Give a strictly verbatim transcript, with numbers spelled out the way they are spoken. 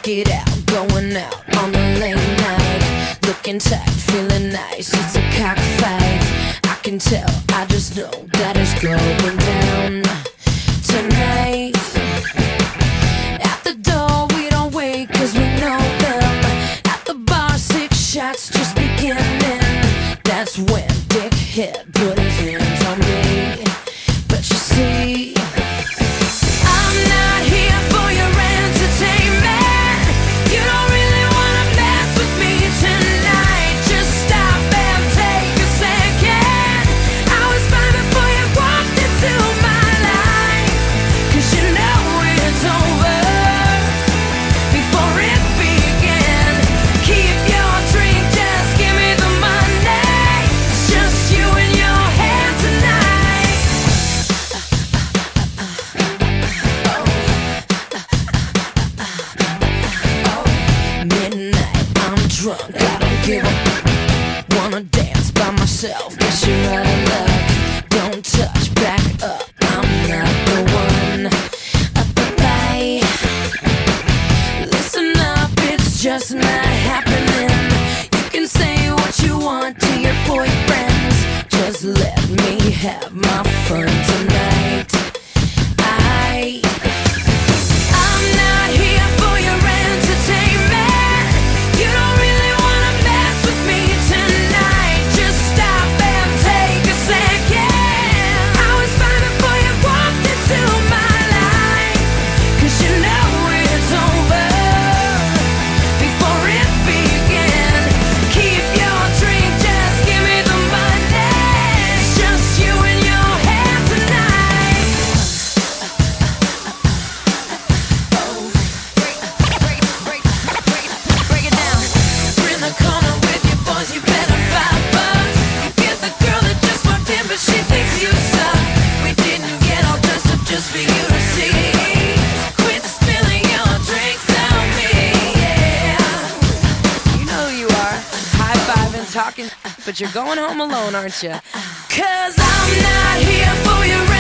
it out, going out on a late night, looking tight, feeling nice. It's a cockfight. I can tell, I just know that it's going down tonight. At the door we don't wait, cause we know them. At the bar, six shots just beginning. That's when Dickhead put his hands on me. But you see, I'm not here for your entertainment. You don't really wanna mess with me tonight. Just stop and take a second. I was fine before you walked into my life, cause you know it's over before it began. Keep your drink, just give me the money. It's just you and your hand tonight. Midnight, I'm drunk, I don't give a f- wanna dance by myself, guess you're out of luck. Don't touch, back up, I'm not the one. Up a bye. Listen up, it's just not happening. You can say what you want to your boyfriends. Just let me have my fun tonight. I I'm not here for your entertainment. You don't really wanna mess with me tonight. Just stop and take a second. I was fine before you walked into my life, cause you know it's over before it began. Keep your drink, just give me the money. It's just you and your hand tonight. Break, break, break, break it down. We're in the corner with your boys, you better five bucks. You get the girl that just walked in, but she thinks you suck. We didn't get all dressed up just for you to see. Quit spilling your drinks on me, yeah. You know who you are, high-fiving, talking, but you're going home alone, aren't you? Cause I'm not here for your